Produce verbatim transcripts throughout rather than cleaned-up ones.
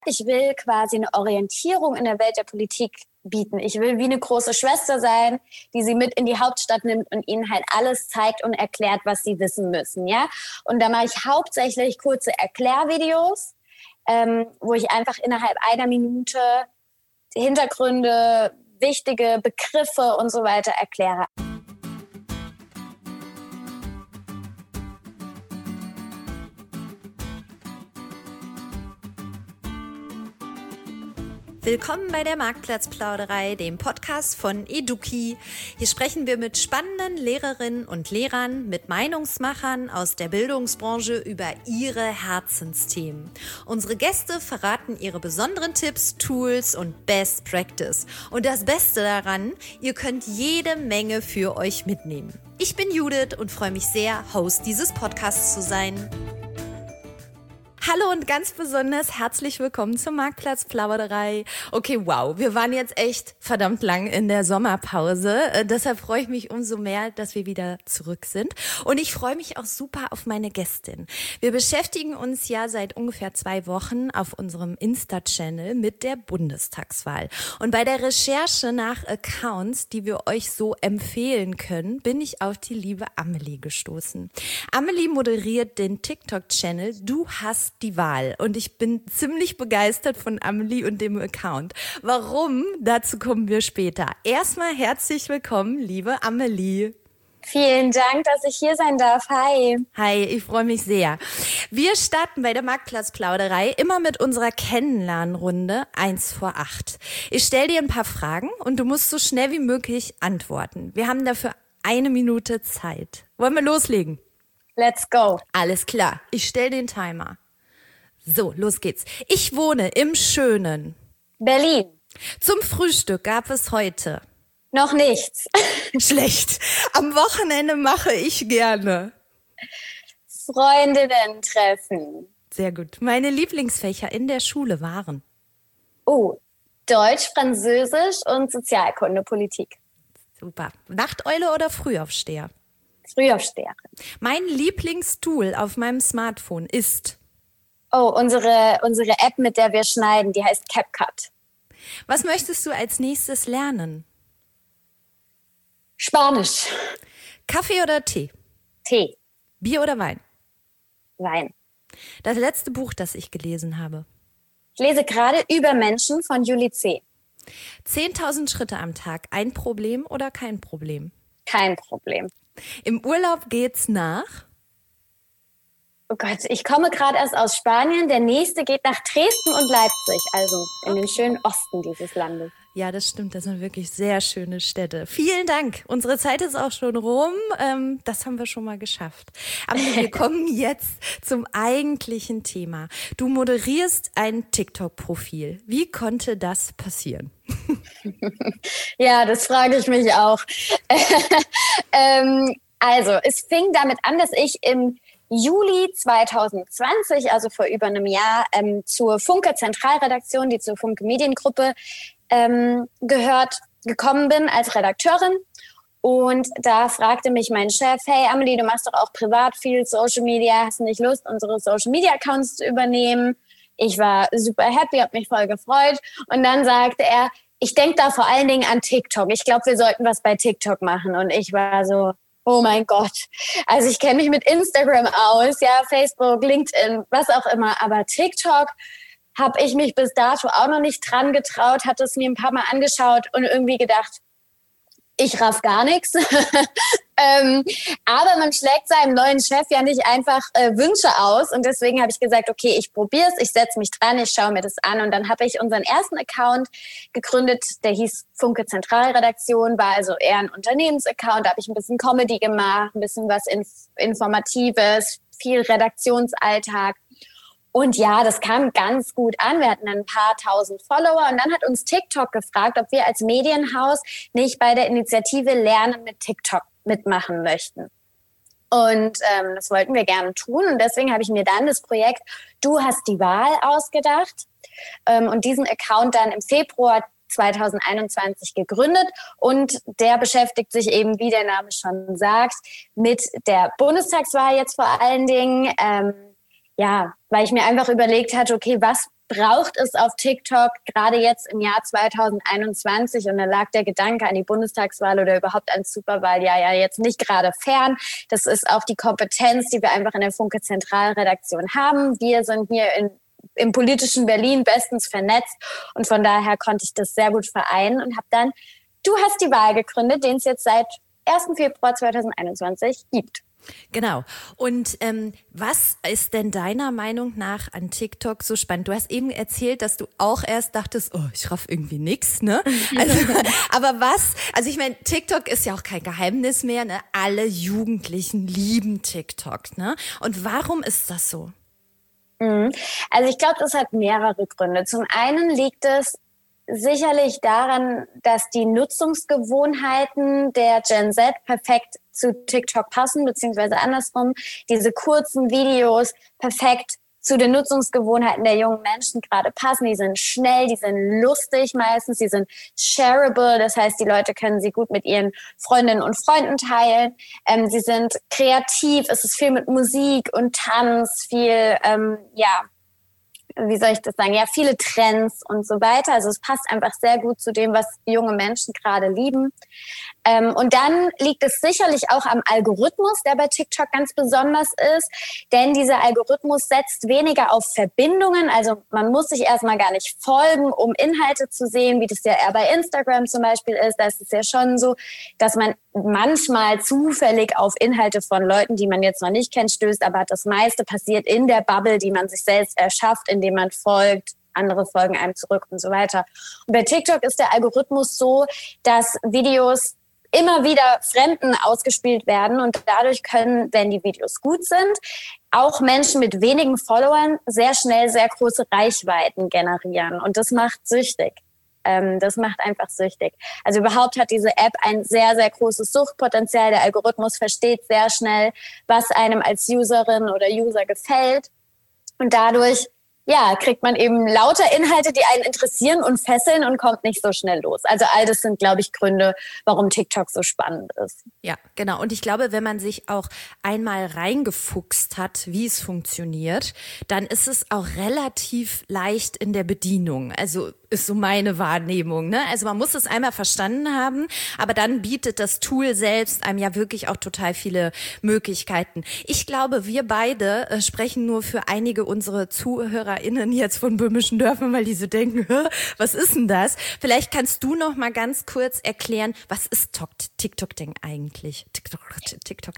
Ich will quasi eine Orientierung in der Welt der Politik bieten. Ich will wie eine große Schwester sein, die sie mit in die Hauptstadt nimmt und ihnen halt alles zeigt und erklärt, was sie wissen müssen, ja. Und da mache ich hauptsächlich kurze Erklärvideos, ähm, wo ich einfach innerhalb einer Minute Hintergründe, wichtige Begriffe und so weiter erkläre. Willkommen bei der Marktplatzplauderei, dem Podcast von Eduki. Hier sprechen wir mit spannenden Lehrerinnen und Lehrern, mit Meinungsmachern aus der Bildungsbranche über ihre Herzensthemen. Unsere Gäste verraten ihre besonderen Tipps, Tools und Best Practice. Und das Beste daran, ihr könnt jede Menge für euch mitnehmen. Ich bin Judith und freue mich sehr, Host dieses Podcasts zu sein. Hallo und ganz besonders herzlich willkommen zur Marktplatzplauderei. Okay, wow, wir waren jetzt echt verdammt lang in der Sommerpause. Äh, deshalb freue ich mich umso mehr, dass wir wieder zurück sind. Und ich freue mich auch super auf meine Gästin. Wir beschäftigen uns ja seit ungefähr zwei Wochen auf unserem Insta-Channel mit der Bundestagswahl. Und bei der Recherche nach Accounts, die wir euch so empfehlen können, bin ich auf die liebe Amelie gestoßen. Amelie moderiert den TikTok-Channel Du hast die Wahl und ich bin ziemlich begeistert von Amelie und dem Account. Warum? Dazu kommen wir später. Erstmal herzlich willkommen, liebe Amelie. Vielen Dank, dass ich hier sein darf. Hi. Hi, ich freue mich sehr. Wir starten bei der Marktplatzplauderei immer mit unserer Kennenlernrunde eins vor acht. Ich stelle dir ein paar Fragen und du musst so schnell wie möglich antworten. Wir haben dafür eine Minute Zeit. Wollen wir loslegen? Let's go. Alles klar, ich stelle den Timer. So, los geht's. Ich wohne im schönen Berlin. Zum Frühstück gab es heute noch nichts. Schlecht. Am Wochenende mache ich gerne Freundinnen treffen. Sehr gut. Meine Lieblingsfächer in der Schule waren Oh, Deutsch, Französisch und Sozialkunde, Politik. Super. Nachteule oder Frühaufsteher? Frühaufsteherin. Mein Lieblingstool auf meinem Smartphone ist Oh, unsere, unsere App, mit der wir schneiden, die heißt CapCut. Was möchtest du als nächstes lernen? Spanisch. Kaffee oder Tee? Tee. Bier oder Wein? Wein. Das letzte Buch, das ich gelesen habe. Ich lese gerade Über Menschen von Julie C. zehntausend Schritte am Tag. Ein Problem oder kein Problem? Kein Problem. Im Urlaub geht's nach? Oh Gott, ich komme gerade erst aus Spanien. Der nächste geht nach Dresden und Leipzig, also in den schönen Osten dieses Landes. Ja, das stimmt. Das sind wirklich sehr schöne Städte. Vielen Dank. Unsere Zeit ist auch schon rum. Ähm, das haben wir schon mal geschafft. Aber wir kommen jetzt zum eigentlichen Thema. Du moderierst ein TikTok-Profil. Wie konnte das passieren? Ja, das frage ich mich auch. ähm, also, es fing damit an, dass ich im Juli zwanzig zwanzig, also vor über einem Jahr, ähm, zur Funke Zentralredaktion, die zur Funke Mediengruppe ähm, gehört, gekommen bin als Redakteurin. Und da fragte mich mein Chef, hey Amelie, du machst doch auch privat viel Social Media, hast du nicht Lust, unsere Social Media Accounts zu übernehmen? Ich war super happy, habe mich voll gefreut. Und dann sagte er, ich denke da vor allen Dingen an TikTok. Ich glaube, wir sollten was bei TikTok machen. Und ich war so, oh mein Gott. Also ich kenne mich mit Instagram aus, ja, Facebook, LinkedIn, was auch immer. Aber TikTok habe ich mich bis dato auch noch nicht dran getraut, hatte es mir ein paar Mal angeschaut und irgendwie gedacht, ich raff gar nichts. ähm, aber man schlägt seinem neuen Chef ja nicht einfach äh, Wünsche aus. Und deswegen habe ich gesagt, okay, ich probiere es, ich setze mich dran, ich schaue mir das an. Und dann habe ich unseren ersten Account gegründet, der hieß Funke Zentralredaktion, war also eher ein Unternehmensaccount. Da habe ich ein bisschen Comedy gemacht, ein bisschen was Inf- Informatives, viel Redaktionsalltag. Und ja, das kam ganz gut an. Wir hatten ein paar tausend Follower und dann hat uns TikTok gefragt, ob wir als Medienhaus nicht bei der Initiative Lernen mit TikTok mitmachen möchten. Und ähm, das wollten wir gerne tun und deswegen habe ich mir dann das Projekt Du hast die Wahl ausgedacht ähm, und diesen Account dann im Februar zwanzig einundzwanzig gegründet und der beschäftigt sich eben, wie der Name schon sagt, mit der Bundestagswahl jetzt vor allen Dingen. Ähm, ja, weil ich mir einfach überlegt hatte, okay, was braucht es auf TikTok, gerade jetzt im Jahr zweitausendeinundzwanzig, und da lag der Gedanke an die Bundestagswahl oder überhaupt an Superwahl ja, ja jetzt nicht gerade fern. Das ist auch die Kompetenz, die wir einfach in der Funke Zentralredaktion haben. Wir sind hier in, im politischen Berlin bestens vernetzt und von daher konnte ich das sehr gut vereinen und habe dann Du hast die Wahl gegründet, den es jetzt seit ersten Februar zweitausendeinundzwanzig gibt. Genau. Und ähm, was ist denn deiner Meinung nach an TikTok so spannend? Du hast eben erzählt, dass du auch erst dachtest, oh, ich raff irgendwie nix, ne? Also, aber was? Also ich meine, TikTok ist ja auch kein Geheimnis mehr, ne? Alle Jugendlichen lieben TikTok, ne? Und warum ist das so? Also ich glaube, das hat mehrere Gründe. Zum einen liegt es sicherlich daran, dass die Nutzungsgewohnheiten der Gen Z perfekt zu TikTok passen, beziehungsweise andersrum, diese kurzen Videos perfekt zu den Nutzungsgewohnheiten der jungen Menschen gerade passen. Die sind schnell, die sind lustig meistens, die sind shareable, das heißt, die Leute können sie gut mit ihren Freundinnen und Freunden teilen. Ähm, sie sind kreativ, es ist viel mit Musik und Tanz, viel, ähm, ja, wie soll ich das sagen, ja, viele Trends und so weiter. Also es passt einfach sehr gut zu dem, was junge Menschen gerade lieben. Ähm, und dann liegt es sicherlich auch am Algorithmus, der bei TikTok ganz besonders ist. Denn dieser Algorithmus setzt weniger auf Verbindungen. Also man muss sich erstmal gar nicht folgen, um Inhalte zu sehen, wie das ja eher bei Instagram zum Beispiel ist. Da ist es ja schon so, dass man manchmal zufällig auf Inhalte von Leuten, die man jetzt noch nicht kennt, stößt. Aber das meiste passiert in der Bubble, die man sich selbst erschafft, indem man folgt. Andere folgen einem zurück und so weiter. Und bei TikTok ist der Algorithmus so, dass Videos immer wieder Fremden ausgespielt werden und dadurch können, wenn die Videos gut sind, auch Menschen mit wenigen Followern sehr schnell sehr große Reichweiten generieren und das macht süchtig. Ähm, das macht einfach süchtig. Also überhaupt hat diese App ein sehr, sehr großes Suchtpotenzial. Der Algorithmus versteht sehr schnell, was einem als Userin oder User gefällt und dadurch ja, kriegt man eben lauter Inhalte, die einen interessieren und fesseln und kommt nicht so schnell los. Also all das sind, glaube ich, Gründe, warum TikTok so spannend ist. Ja, genau. Und ich glaube, wenn man sich auch einmal reingefuchst hat, wie es funktioniert, dann ist es auch relativ leicht in der Bedienung. Also ist so meine Wahrnehmung, ne? Also man muss es einmal verstanden haben, aber dann bietet das Tool selbst einem ja wirklich auch total viele Möglichkeiten. Ich glaube, wir beide äh, sprechen nur für einige unserer ZuhörerInnen jetzt von böhmischen Dörfern, weil die so denken, was ist denn das? Vielleicht kannst du noch mal ganz kurz erklären, was ist TikTok denn eigentlich? TikTok, TikTok.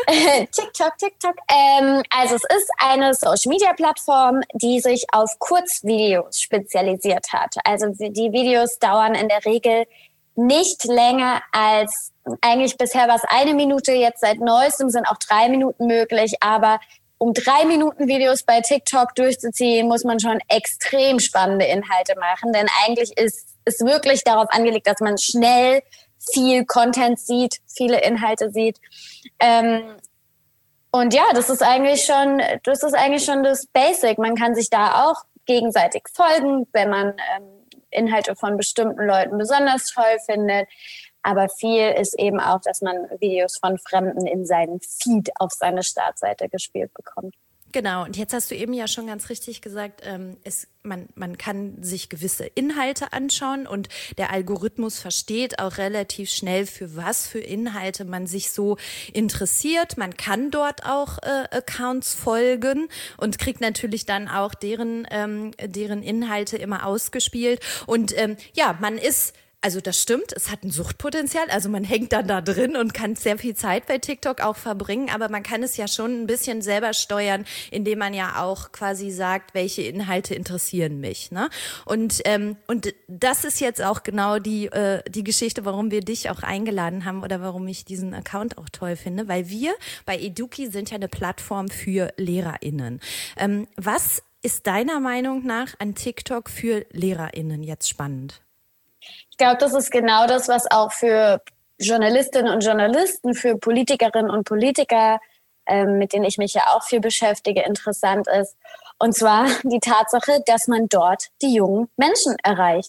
TikTok, TikTok. Ähm, also es ist eine Social-Media-Plattform, die sich auf Kurzvideos spezialisiert hat. Also die Videos dauern in der Regel nicht länger als, eigentlich bisher war es eine Minute, jetzt seit neuestem sind auch drei Minuten möglich, aber um drei Minuten Videos bei TikTok durchzuziehen, muss man schon extrem spannende Inhalte machen, denn eigentlich ist es wirklich darauf angelegt, dass man schnell viel Content sieht, viele Inhalte sieht. Ähm, und ja, das ist eigentlich schon, das ist eigentlich schon das Basic. Man kann sich da auch gegenseitig folgen, wenn man ähm, Inhalte von bestimmten Leuten besonders toll findet. Aber viel ist eben auch, dass man Videos von Fremden in seinen Feed auf seine Startseite gespielt bekommt. Genau, und jetzt hast du eben ja schon ganz richtig gesagt, ähm, es, man, man kann sich gewisse Inhalte anschauen und der Algorithmus versteht auch relativ schnell, für was für Inhalte man sich so interessiert. Man kann dort auch äh, Accounts folgen und kriegt natürlich dann auch deren, ähm, deren Inhalte immer ausgespielt. Und ähm, ja, man ist... Also das stimmt, es hat ein Suchtpotenzial, also man hängt dann da drin und kann sehr viel Zeit bei TikTok auch verbringen, aber man kann es ja schon ein bisschen selber steuern, indem man ja auch quasi sagt, welche Inhalte interessieren mich, ne? Und ähm, und das ist jetzt auch genau die äh, die Geschichte, warum wir dich auch eingeladen haben oder warum ich diesen Account auch toll finde, weil wir bei Eduki sind ja eine Plattform für LehrerInnen. Ähm, was ist deiner Meinung nach an TikTok für LehrerInnen jetzt spannend? Ich glaube, das ist genau das, was auch für Journalistinnen und Journalisten, für Politikerinnen und Politiker, ähm, mit denen ich mich ja auch viel beschäftige, interessant ist. Und zwar die Tatsache, dass man dort die jungen Menschen erreicht.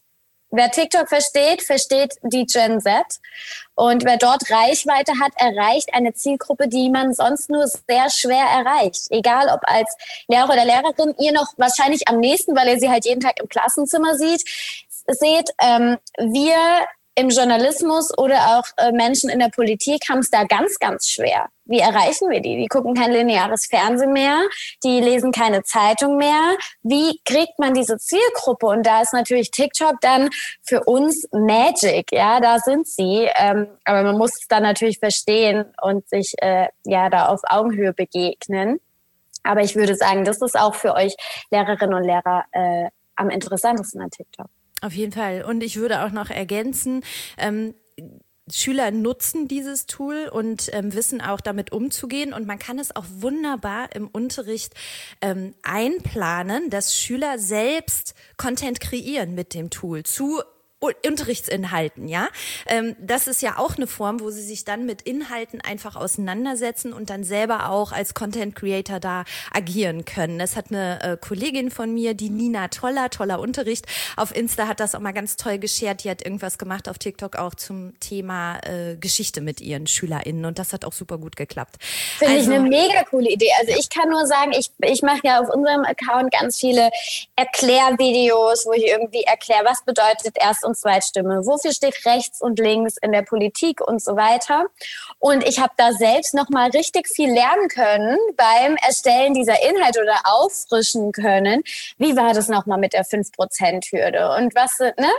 wer TikTok versteht, versteht die Gen Z. Und wer dort Reichweite hat, erreicht eine Zielgruppe, die man sonst nur sehr schwer erreicht. Egal ob als Lehrer oder Lehrerin, ihr noch wahrscheinlich am nächsten, weil ihr sie halt jeden Tag im Klassenzimmer sieht, seht, ähm, wir im Journalismus oder auch äh, Menschen in der Politik haben es da ganz, ganz schwer. Wie erreichen wir die? Die gucken kein lineares Fernsehen mehr, die lesen keine Zeitung mehr. Wie kriegt man diese Zielgruppe? Und da ist natürlich TikTok dann für uns Magic, ja, da sind sie. Ähm, aber man muss es dann natürlich verstehen und sich äh, ja da auf Augenhöhe begegnen. Aber ich würde sagen, das ist auch für euch Lehrerinnen und Lehrer äh, am interessantesten an TikTok. Auf jeden Fall. Und ich würde auch noch ergänzen, ähm, Schüler nutzen dieses Tool und ähm, wissen auch damit umzugehen, und man kann es auch wunderbar im Unterricht ähm, einplanen, dass Schüler selbst Content kreieren mit dem Tool zu Unterrichtsinhalten, ja. Ähm, das ist ja auch eine Form, wo sie sich dann mit Inhalten einfach auseinandersetzen und dann selber auch als Content Creator da agieren können. Das hat eine äh, Kollegin von mir, die Nina Toller, toller Unterricht, auf Insta hat das auch mal ganz toll geshared. Die hat irgendwas gemacht auf TikTok auch zum Thema äh, Geschichte mit ihren SchülerInnen, und das hat auch super gut geklappt. Finde also, ich eine mega coole Idee. Also ich kann nur sagen, ich, ich mache ja auf unserem Account ganz viele Erklärvideos, wo ich irgendwie erkläre, was bedeutet erst und Zweitstimme, wofür steht rechts und links in der Politik und so weiter. Und ich habe da selbst nochmal richtig viel lernen können beim Erstellen dieser Inhalte oder auffrischen können. Wie war das nochmal mit der fünf Prozent Hürde und was, ne?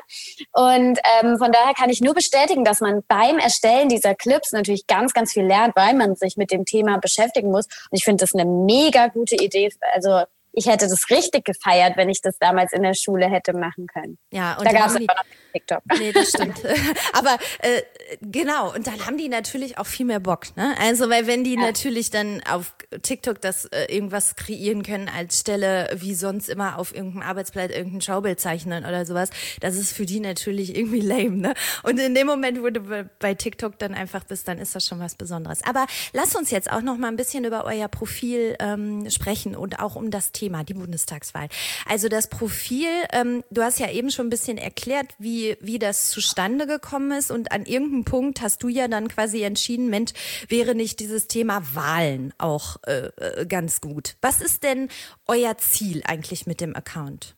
Und ähm, von daher kann ich nur bestätigen, dass man beim Erstellen dieser Clips natürlich ganz, ganz viel lernt, weil man sich mit dem Thema beschäftigen muss. Und ich finde das eine mega gute Idee. Also ich hätte das richtig gefeiert, wenn ich das damals in der Schule hätte machen können. Ja, und da gab es aber noch TikTok. Nee, das stimmt. Aber äh, genau, und dann haben die natürlich auch viel mehr Bock, ne? Also, weil wenn die ja. natürlich dann auf TikTok das äh, irgendwas kreieren können als Stelle, wie sonst immer auf irgendeinem Arbeitsblatt irgendein Schaubild zeichnen oder sowas, das ist für die natürlich irgendwie lame, ne? Und in dem Moment, wo du bei TikTok dann einfach bist, dann ist das schon was Besonderes. Aber lass uns jetzt auch noch mal ein bisschen über euer Profil ähm, sprechen und auch um das Thema, die Bundestagswahl. Also das Profil, ähm, du hast ja eben schon ein bisschen erklärt, wie wie das zustande gekommen ist, und an irgendeinem Punkt hast du ja dann quasi entschieden, Mensch, wäre nicht dieses Thema Wahlen auch äh, ganz gut. Was ist denn euer Ziel eigentlich mit dem Account?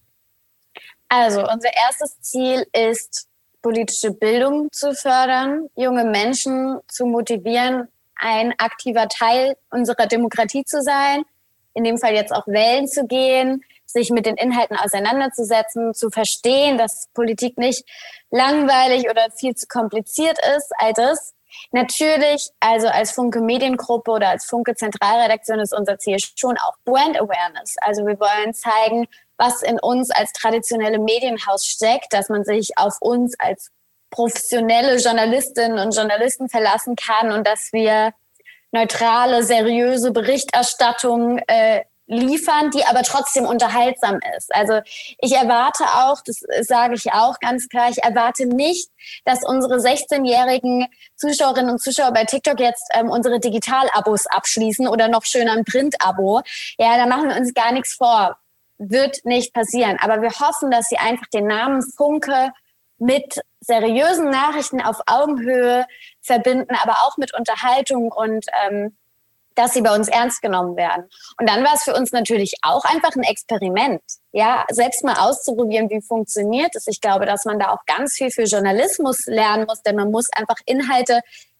Also unser erstes Ziel ist, politische Bildung zu fördern, junge Menschen zu motivieren, ein aktiver Teil unserer Demokratie zu sein, in dem Fall jetzt auch wählen zu gehen, sich mit den Inhalten auseinanderzusetzen, zu verstehen, dass Politik nicht langweilig oder viel zu kompliziert ist, all das. Natürlich, also als Funke Mediengruppe oder als Funke Zentralredaktion ist unser Ziel schon auch Brand Awareness. Also wir wollen zeigen, was in uns als traditionelle Medienhaus steckt, dass man sich auf uns als professionelle Journalistinnen und Journalisten verlassen kann und dass wir neutrale, seriöse Berichterstattung äh, liefern, die aber trotzdem unterhaltsam ist. Also ich erwarte auch, das sage ich auch ganz klar, ich erwarte nicht, dass unsere sechzehnjährigen Zuschauerinnen und Zuschauer bei TikTok jetzt ähm, unsere Digital-Abos abschließen oder noch schöner ein Print-Abo. Ja, da machen wir uns gar nichts vor. Wird nicht passieren. Aber wir hoffen, dass sie einfach den Namen Funke mit seriösen Nachrichten auf Augenhöhe verbinden, aber auch mit Unterhaltung und ähm, dass sie bei uns ernst genommen werden. Und dann war es für uns natürlich auch einfach ein Experiment, ja, selbst mal auszuprobieren, wie funktioniert es. Ich glaube, dass man da auch ganz viel für Journalismus lernen muss, denn man muss einfach Inhalte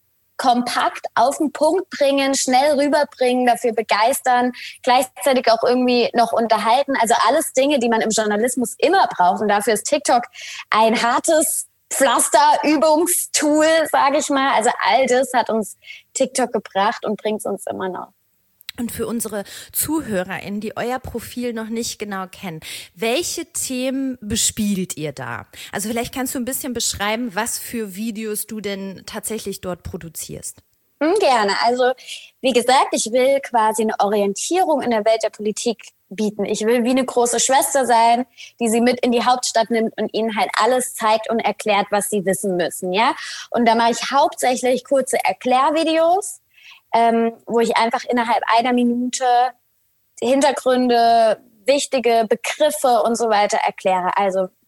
kompakt auf den Punkt bringen, schnell rüberbringen, dafür begeistern, gleichzeitig auch irgendwie noch unterhalten. Also alles Dinge, die man im Journalismus immer braucht. Und dafür ist TikTok ein hartes Pflaster-Übungstool, sage ich mal. Also all das hat uns TikTok gebracht und bringt es uns immer noch. Und für unsere ZuhörerInnen, die euer Profil noch nicht genau kennen, welche Themen bespielt ihr da? Also vielleicht kannst du ein bisschen beschreiben, was für Videos du denn tatsächlich dort produzierst. Gerne. Also wie gesagt, ich will quasi eine Orientierung in der Welt der Politik bieten. Ich will wie eine große Schwester sein, die sie mit in die Hauptstadt nimmt und ihnen halt alles zeigt und erklärt, was sie wissen müssen. Ja? Und da mache ich hauptsächlich kurze Erklärvideos, ähm, wo ich einfach innerhalb einer Minute Hintergründe, wichtige Begriffe und so weiter erkläre. Also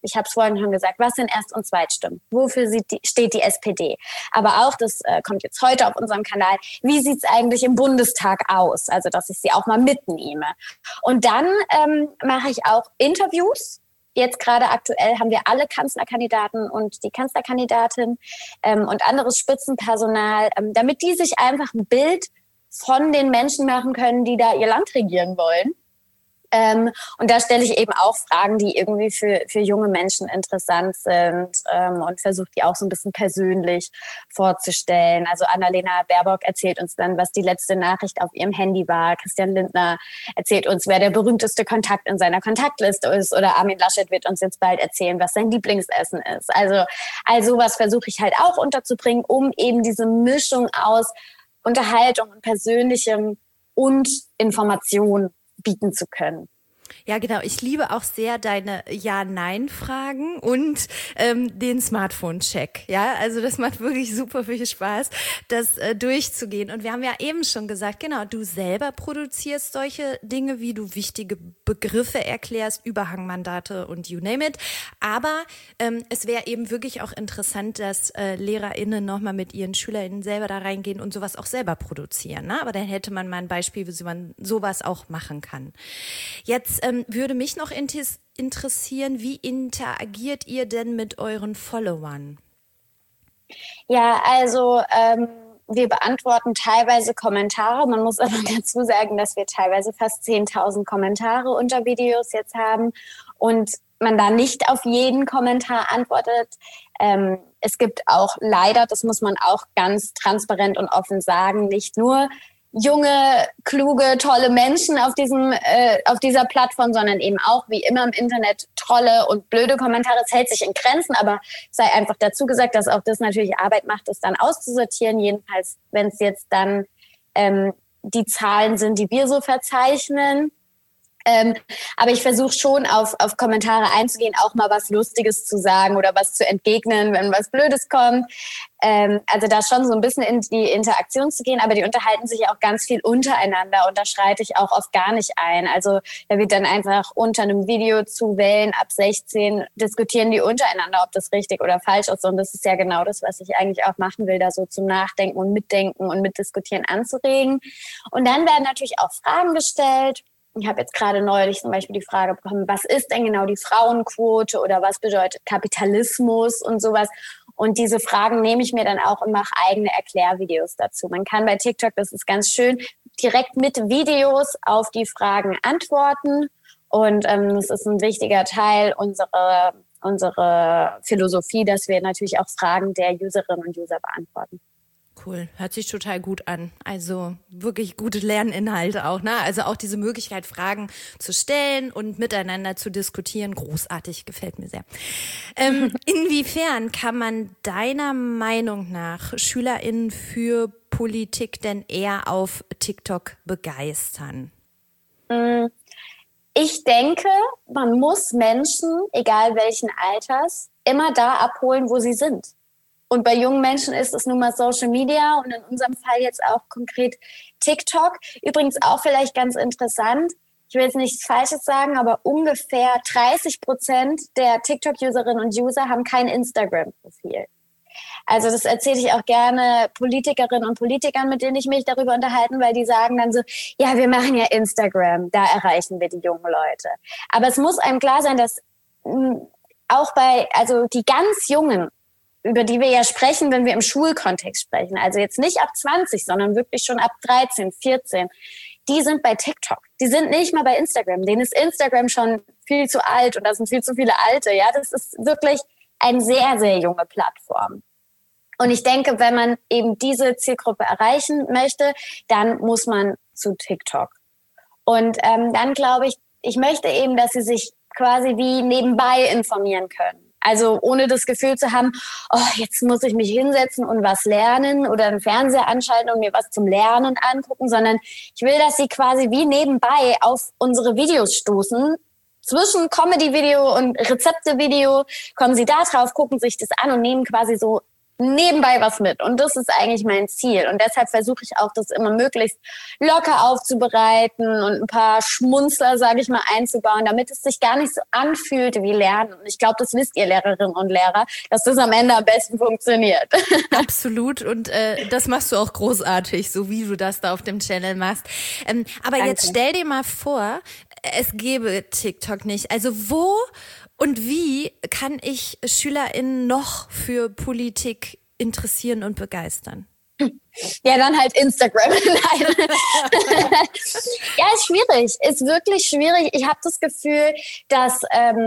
ich habe es vorhin schon gesagt, was sind Erst- und Zweitstimmen? Wofür die, steht die S P D? Aber auch, das äh, kommt jetzt heute auf unserem Kanal, wie sieht's eigentlich im Bundestag aus? Also, dass ich sie auch mal mitnehme. Und dann ähm, mache ich auch Interviews. Jetzt gerade aktuell haben wir alle Kanzlerkandidaten und die Kanzlerkandidatin ähm, und anderes Spitzenpersonal, ähm, damit die sich einfach ein Bild von den Menschen machen können, die da ihr Land regieren wollen. Ähm, und da stelle ich eben auch Fragen, die irgendwie für, für junge Menschen interessant sind ähm, und versuche die auch so ein bisschen persönlich vorzustellen. Also Annalena Baerbock erzählt uns dann, was die letzte Nachricht auf ihrem Handy war. Christian Lindner erzählt uns, wer der berühmteste Kontakt in seiner Kontaktliste ist. Oder Armin Laschet wird uns jetzt bald erzählen, was sein Lieblingsessen ist. Also all sowas versuche ich halt auch unterzubringen, um eben diese Mischung aus Unterhaltung und Persönlichem und Information bieten zu können. Ja, genau. Ich liebe auch sehr deine Ja-Nein-Fragen und ähm, den Smartphone-Check. Ja, also das macht wirklich super viel Spaß, das äh, durchzugehen. Und wir haben ja eben schon gesagt, genau, du selber produzierst solche Dinge, wie du wichtige Begriffe erklärst, Überhangmandate und you name it. Aber ähm, es wäre eben wirklich auch interessant, dass äh, LehrerInnen nochmal mit ihren SchülerInnen selber da reingehen und sowas auch selber produzieren. Ne? Aber dann hätte man mal ein Beispiel, wie man sowas auch machen kann. Jetzt ähm, würde mich noch interessieren, wie interagiert ihr denn mit euren Followern? Ja, also ähm, wir beantworten teilweise Kommentare. Man muss aber dazu sagen, dass wir teilweise fast zehntausend Kommentare unter Videos jetzt haben und man da nicht auf jeden Kommentar antwortet. Ähm, es gibt auch leider, das muss man auch ganz transparent und offen sagen, nicht nur junge, kluge, tolle Menschen auf diesem, äh, auf dieser Plattform, sondern eben auch, wie immer im Internet, tolle und blöde Kommentare. Es hält sich in Grenzen, aber sei einfach dazu gesagt, dass auch das natürlich Arbeit macht, das dann auszusortieren. Jedenfalls, wenn es jetzt dann ähm, die Zahlen sind, die wir so verzeichnen. Ähm, aber ich versuche schon auf, auf Kommentare einzugehen, auch mal was Lustiges zu sagen oder was zu entgegnen, wenn was Blödes kommt. Ähm, also da schon so ein bisschen in die Interaktion zu gehen, aber die unterhalten sich auch ganz viel untereinander und da schreite ich auch oft gar nicht ein. Also da wird dann einfach unter einem Video zu Wellen ab sechzehn diskutieren die untereinander, ob das richtig oder falsch ist. Und das ist ja genau das, was ich eigentlich auch machen will, da so zum Nachdenken und Mitdenken und Mitdiskutieren anzuregen. Und dann werden natürlich auch Fragen gestellt. Ich habe jetzt gerade neulich zum Beispiel die Frage bekommen, was ist denn genau die Frauenquote oder was bedeutet Kapitalismus und sowas. Und diese Fragen nehme ich mir dann auch und mache eigene Erklärvideos dazu. Man kann bei TikTok, das ist ganz schön, direkt mit Videos auf die Fragen antworten. Und ähm, das ist ein wichtiger Teil unserer, unserer Philosophie, dass wir natürlich auch Fragen der Userinnen und User beantworten. Cool, hört sich total gut an. Also wirklich gute Lerninhalte auch, ne? Also auch diese Möglichkeit, Fragen zu stellen und miteinander zu diskutieren, großartig, gefällt mir sehr. Ähm, inwiefern kann man deiner Meinung nach SchülerInnen für Politik denn eher auf TikTok begeistern? Ich denke, man muss Menschen, egal welchen Alters, immer da abholen, wo sie sind. Und bei jungen Menschen ist es nun mal Social Media und in unserem Fall jetzt auch konkret TikTok. Übrigens auch vielleicht ganz interessant, ich will jetzt nichts Falsches sagen, aber ungefähr dreißig Prozent der TikTok-Userinnen und User haben kein Instagram-Profil. Also das erzähle ich auch gerne Politikerinnen und Politikern, mit denen ich mich darüber unterhalten, weil die sagen dann so, ja, wir machen ja Instagram, da erreichen wir die jungen Leute. Aber es muss einem klar sein, dass mh, auch bei, also die ganz Jungen, über die wir ja sprechen, wenn wir im Schulkontext sprechen, also jetzt nicht ab zwanzig, sondern wirklich schon ab dreizehn, vierzehn, die sind bei TikTok. Die sind nicht mal bei Instagram. Denen ist Instagram schon viel zu alt und da sind viel zu viele Alte. Ja, das ist wirklich eine sehr, sehr junge Plattform. Und ich denke, wenn man eben diese Zielgruppe erreichen möchte, dann muss man zu TikTok. Und ähm, dann glaube ich, ich möchte eben, dass sie sich quasi wie nebenbei informieren können. Also ohne das Gefühl zu haben, oh, jetzt muss ich mich hinsetzen und was lernen oder einen Fernseher anschalten und mir was zum Lernen angucken, sondern ich will, dass sie quasi wie nebenbei auf unsere Videos stoßen. Zwischen Comedy-Video und Rezepte-Video kommen sie da drauf, gucken sich das an und nehmen quasi so nebenbei was mit. Und das ist eigentlich mein Ziel. Und deshalb versuche ich auch, das immer möglichst locker aufzubereiten und ein paar Schmunzler, sage ich mal, einzubauen, damit es sich gar nicht so anfühlt wie Lernen. Und ich glaube, das wisst ihr Lehrerinnen und Lehrer, dass das am Ende am besten funktioniert. Absolut. Und äh, das machst du auch großartig, so wie du das da auf dem Channel machst. Ähm, aber Danke. Jetzt stell dir mal vor, es gäbe TikTok nicht. Also wo und wie kann ich SchülerInnen noch für Politik interessieren und begeistern? Ja, dann halt Instagram. Nein. Ja, ist schwierig. Ist wirklich schwierig. Ich habe das Gefühl, dass, ähm,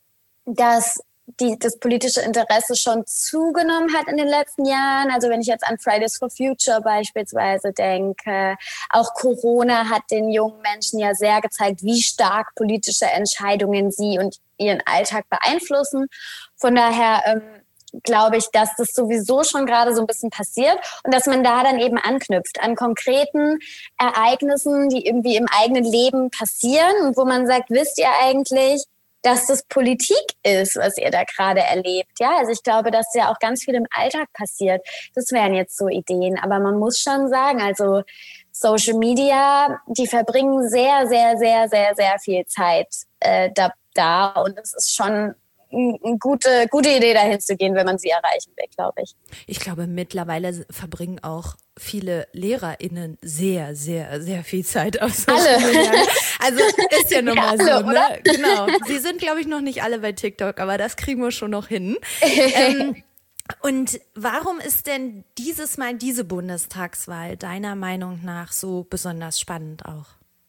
dass die, das politische Interesse schon zugenommen hat in den letzten Jahren. Also wenn ich jetzt an Fridays for Future beispielsweise denke, auch Corona hat den jungen Menschen ja sehr gezeigt, wie stark politische Entscheidungen sie und ihren Alltag beeinflussen. Von daher ähm, glaube ich, dass das sowieso schon gerade so ein bisschen passiert und dass man da dann eben anknüpft an konkreten Ereignissen, die irgendwie im eigenen Leben passieren und wo man sagt, wisst ihr eigentlich, dass das Politik ist, was ihr da gerade erlebt. Ja, also ich glaube, dass ja auch ganz viel im Alltag passiert. Das wären jetzt so Ideen. Aber man muss schon sagen, also Social Media, die verbringen sehr, sehr, sehr, sehr, sehr viel Zeit äh, da, da. Und es ist schon eine gute, gute Idee, dahin zu gehen, wenn man sie erreichen will, glaube ich. Ich glaube, mittlerweile verbringen auch viele LehrerInnen sehr, sehr, sehr viel Zeit auf Social Media. Also ist ja nun mal so, alle, ne? Genau. Sie sind, glaube ich, noch nicht alle bei TikTok, aber das kriegen wir schon noch hin. ähm, und warum ist denn dieses Mal diese Bundestagswahl deiner Meinung nach so besonders spannend auch?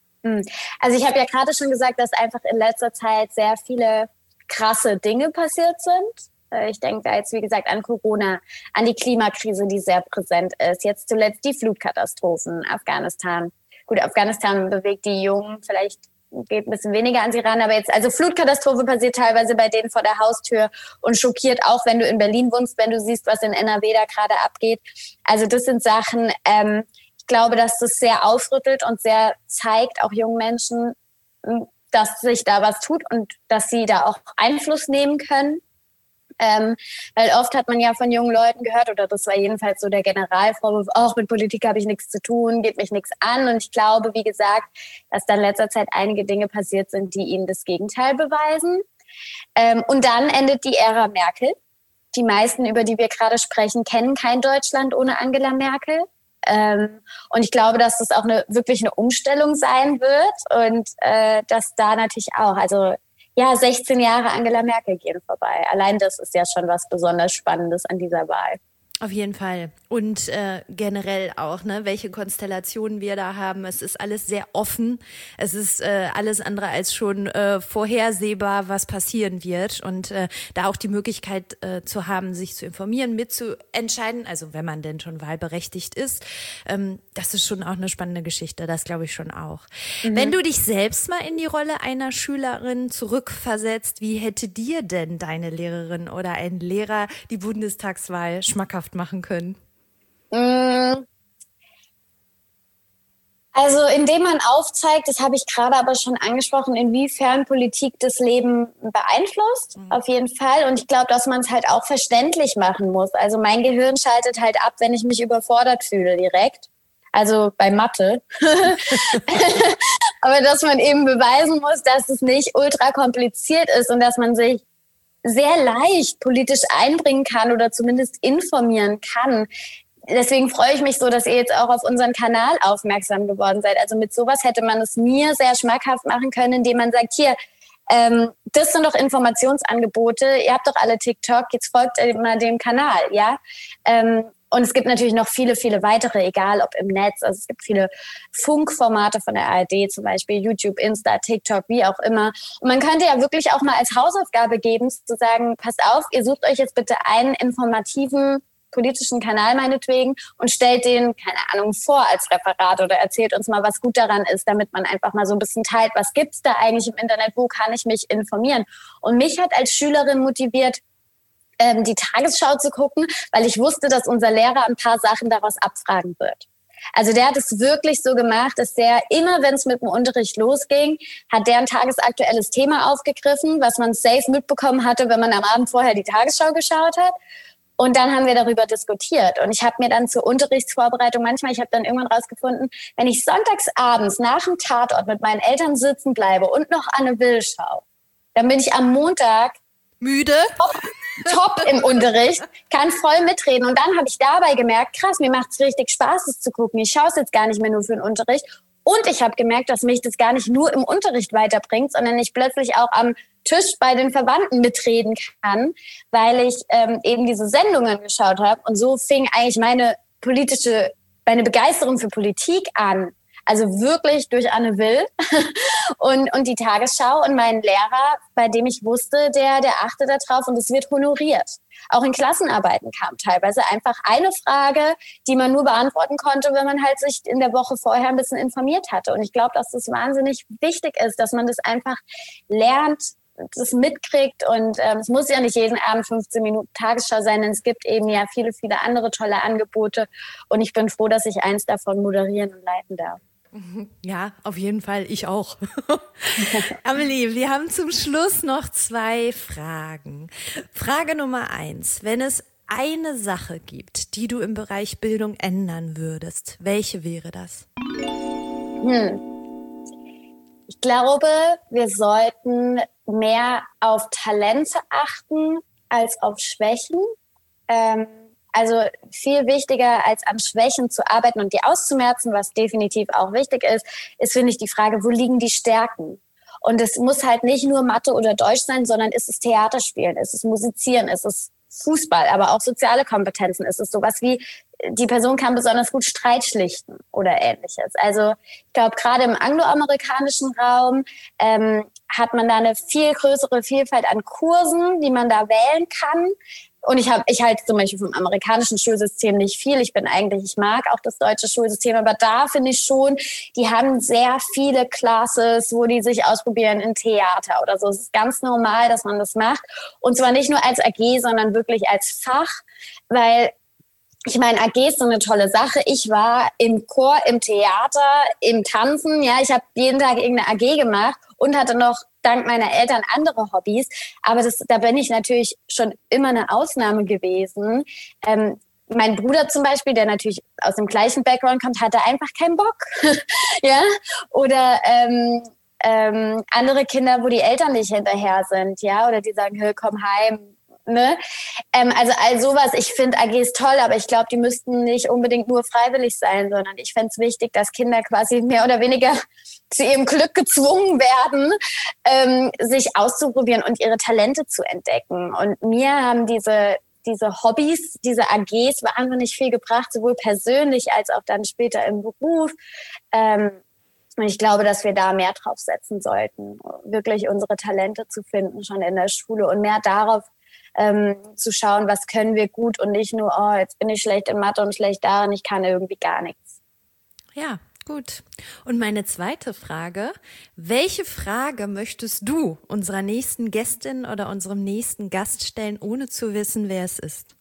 Also ich habe ja gerade schon gesagt, dass einfach in letzter Zeit sehr viele krasse Dinge passiert sind. Ich denke da jetzt, wie gesagt, an Corona, an die Klimakrise, die sehr präsent ist. Jetzt zuletzt die Flutkatastrophen, Afghanistan. Gut, Afghanistan bewegt die Jungen, vielleicht geht ein bisschen weniger an sie ran, aber jetzt, also Flutkatastrophe passiert teilweise bei denen vor der Haustür und schockiert auch, wenn du in Berlin wohnst, wenn du siehst, was in N R W da gerade abgeht. Also das sind Sachen, ähm, ich glaube, dass das sehr aufrüttelt und sehr zeigt, auch jungen Menschen, dass sich da was tut und dass sie da auch Einfluss nehmen können. Ähm, weil oft hat man ja von jungen Leuten gehört, oder das war jedenfalls so der Generalvorwurf, auch mit Politik habe ich nichts zu tun, geht mich nichts an. Und ich glaube, wie gesagt, dass da in letzter Zeit einige Dinge passiert sind, die ihnen das Gegenteil beweisen. Ähm, und dann endet die Ära Merkel. Die meisten, über die wir gerade sprechen, kennen kein Deutschland ohne Angela Merkel. Ähm, und ich glaube, dass das auch eine wirklich eine Umstellung sein wird und äh, dass da natürlich auch, also ja, sechzehn Jahre Angela Merkel gehen vorbei. Allein das ist ja schon was besonders Spannendes an dieser Wahl. Auf jeden Fall. Und äh, generell auch, ne, welche Konstellationen wir da haben. Es ist alles sehr offen. Es ist äh, alles andere als schon äh, vorhersehbar, was passieren wird. Und äh, da auch die Möglichkeit äh, zu haben, sich zu informieren, mitzuentscheiden, also wenn man denn schon wahlberechtigt ist, ähm, das ist schon auch eine spannende Geschichte. Das glaube ich schon auch. Mhm. Wenn du dich selbst mal in die Rolle einer Schülerin zurückversetzt, wie hätte dir denn deine Lehrerin oder ein Lehrer die Bundestagswahl schmackhaft machen können? Also indem man aufzeigt, das habe ich gerade aber schon angesprochen, inwiefern Politik das Leben beeinflusst, mhm. auf jeden Fall. Und ich glaube, dass man es halt auch verständlich machen muss. Also mein Gehirn schaltet halt ab, wenn ich mich überfordert fühle direkt. Also bei Mathe. Aber dass man eben beweisen muss, dass es nicht ultra kompliziert ist und dass man sich sehr leicht politisch einbringen kann oder zumindest informieren kann. Deswegen freue ich mich so, dass ihr jetzt auch auf unseren Kanal aufmerksam geworden seid. Also mit sowas hätte man es mir sehr schmackhaft machen können, indem man sagt, hier, ähm, das sind doch Informationsangebote, ihr habt doch alle TikTok, jetzt folgt mal dem Kanal, ja. Ähm, und es gibt natürlich noch viele, viele weitere, egal ob im Netz. Also es gibt viele Funkformate von der A R D, zum Beispiel YouTube, Insta, TikTok, wie auch immer. Und man könnte ja wirklich auch mal als Hausaufgabe geben, zu sagen, passt auf, ihr sucht euch jetzt bitte einen informativen politischen Kanal meinetwegen und stellt den, keine Ahnung, vor als Referat oder erzählt uns mal, was gut daran ist, damit man einfach mal so ein bisschen teilt, was gibt's da eigentlich im Internet, wo kann ich mich informieren. Und mich hat als Schülerin motiviert, ähm, die Tagesschau zu gucken, weil ich wusste, dass unser Lehrer ein paar Sachen daraus abfragen wird. Also der hat es wirklich so gemacht, dass der immer, wenn es mit dem Unterricht losging, hat der ein tagesaktuelles Thema aufgegriffen, was man safe mitbekommen hatte, wenn man am Abend vorher die Tagesschau geschaut hat. Und dann haben wir darüber diskutiert. Und ich habe mir dann zur Unterrichtsvorbereitung manchmal, ich habe dann irgendwann rausgefunden, wenn ich sonntags abends nach dem Tatort mit meinen Eltern sitzen bleibe und noch Anne Will schaue, dann bin ich am Montag müde, top, top im Unterricht, kann voll mitreden. Und dann habe ich dabei gemerkt, krass, mir macht es richtig Spaß, es zu gucken. Ich schaue es jetzt gar nicht mehr nur für den Unterricht. Und ich habe gemerkt, dass mich das gar nicht nur im Unterricht weiterbringt, sondern ich plötzlich auch am Tisch bei den Verwandten mitreden kann, weil ich ähm, eben diese Sendungen geschaut habe. Und so fing eigentlich meine politische, meine Begeisterung für Politik an. Also wirklich durch Anne Will und, und die Tagesschau und meinen Lehrer, bei dem ich wusste, der, der achtet da drauf und es wird honoriert. Auch in Klassenarbeiten kam teilweise einfach eine Frage, die man nur beantworten konnte, wenn man halt sich in der Woche vorher ein bisschen informiert hatte. Und ich glaube, dass das wahnsinnig wichtig ist, dass man das einfach lernt, das mitkriegt. Und ähm, es muss ja nicht jeden Abend fünfzehn Minuten Tagesschau sein, denn es gibt eben ja viele, viele andere tolle Angebote. Und ich bin froh, dass ich eins davon moderieren und leiten darf. Ja, auf jeden Fall, ich auch. Amelie, wir haben zum Schluss noch zwei Fragen. Frage Nummer eins. Wenn es eine Sache gibt, die du im Bereich Bildung ändern würdest, welche wäre das? Hm. Ich glaube, wir sollten mehr auf Talente achten als auf Schwächen. Ähm, Also viel wichtiger als an Schwächen zu arbeiten und die auszumerzen, was definitiv auch wichtig ist, ist, finde ich, die Frage, wo liegen die Stärken? Und es muss halt nicht nur Mathe oder Deutsch sein, sondern ist es Theaterspielen, ist es Musizieren, ist es Fußball, aber auch soziale Kompetenzen. Ist es sowas wie, die Person kann besonders gut Streit schlichten oder Ähnliches. Also ich glaube, gerade im angloamerikanischen Raum ähm, hat man da eine viel größere Vielfalt an Kursen, die man da wählen kann. Und ich habe, ich halte zum Beispiel vom amerikanischen Schulsystem nicht viel. Ich bin eigentlich, ich mag auch das deutsche Schulsystem, aber da finde ich schon, die haben sehr viele Classes, wo die sich ausprobieren in Theater oder so. Es ist ganz normal, dass man das macht. Und zwar nicht nur als A G, sondern wirklich als Fach, weil ich meine, A G ist so eine tolle Sache. Ich war im Chor, im Theater, im Tanzen. Ja, ich habe jeden Tag irgendeine A G gemacht und hatte noch dank meiner Eltern andere Hobbys. Aber das, da bin ich natürlich schon immer eine Ausnahme gewesen. Ähm, mein Bruder zum Beispiel, der natürlich aus dem gleichen Background kommt, hatte einfach keinen Bock. Ja, oder ähm, ähm, andere Kinder, wo die Eltern nicht hinterher sind, ja, oder die sagen, hey, komm heim. Ne? Ähm, also all sowas, ich finde A Gs toll, aber ich glaube, die müssten nicht unbedingt nur freiwillig sein, sondern ich fände es wichtig, dass Kinder quasi mehr oder weniger zu ihrem Glück gezwungen werden, ähm, sich auszuprobieren und ihre Talente zu entdecken. Und mir haben diese diese Hobbys, diese A Gs wahnsinnig viel gebracht, sowohl persönlich als auch dann später im Beruf. Ähm, und ich glaube, dass wir da mehr drauf setzen sollten, wirklich unsere Talente zu finden, schon in der Schule und mehr darauf Ähm, zu schauen, was können wir gut und nicht nur, oh, jetzt bin ich schlecht in Mathe und schlecht darin, ich kann irgendwie gar nichts. Ja, gut. Und meine zweite Frage, welche Frage möchtest du unserer nächsten Gästin oder unserem nächsten Gast stellen, ohne zu wissen, wer es ist?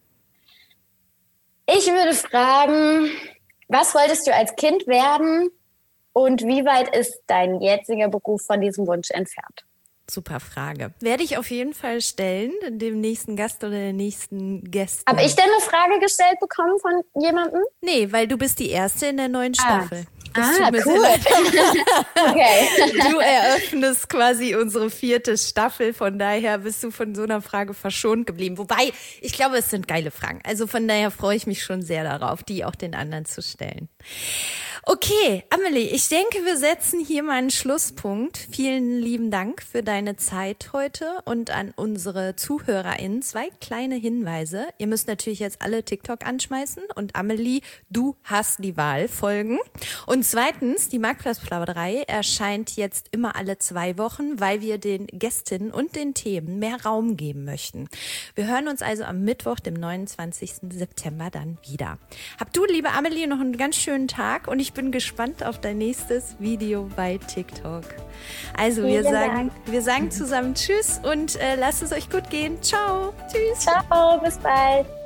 Ich würde fragen, was wolltest du als Kind werden und wie weit ist dein jetziger Beruf von diesem Wunsch entfernt? Super Frage. Werde ich auf jeden Fall stellen, dem nächsten Gast oder der nächsten Gästin. Habe ich denn eine Frage gestellt bekommen von jemandem? Nee, weil du bist die Erste in der neuen Staffel. Ah, ah cool. Okay. Du eröffnest quasi unsere vierte Staffel, von daher bist du von so einer Frage verschont geblieben. Wobei, ich glaube, es sind geile Fragen. Also von daher freue ich mich schon sehr darauf, die auch den anderen zu stellen. Okay, Amelie, ich denke, wir setzen hier mal einen Schlusspunkt. Vielen lieben Dank für deine Zeit heute und an unsere ZuhörerInnen zwei kleine Hinweise. Ihr müsst natürlich jetzt alle TikTok anschmeißen und Amelie, du hast die Wahl, folgen. Und zweitens, die Marktplatzplauderei erscheint jetzt immer alle zwei Wochen, weil wir den Gästinnen und den Themen mehr Raum geben möchten. Wir hören uns also am Mittwoch, dem neunundzwanzigsten September dann wieder. Hab du, liebe Amelie, noch einen ganz schönen Tag und ich bin gespannt auf dein nächstes Video bei TikTok. Also wir sagen, wir sagen zusammen Tschüss und äh, lasst es euch gut gehen. Ciao. Tschüss. Ciao, bis bald.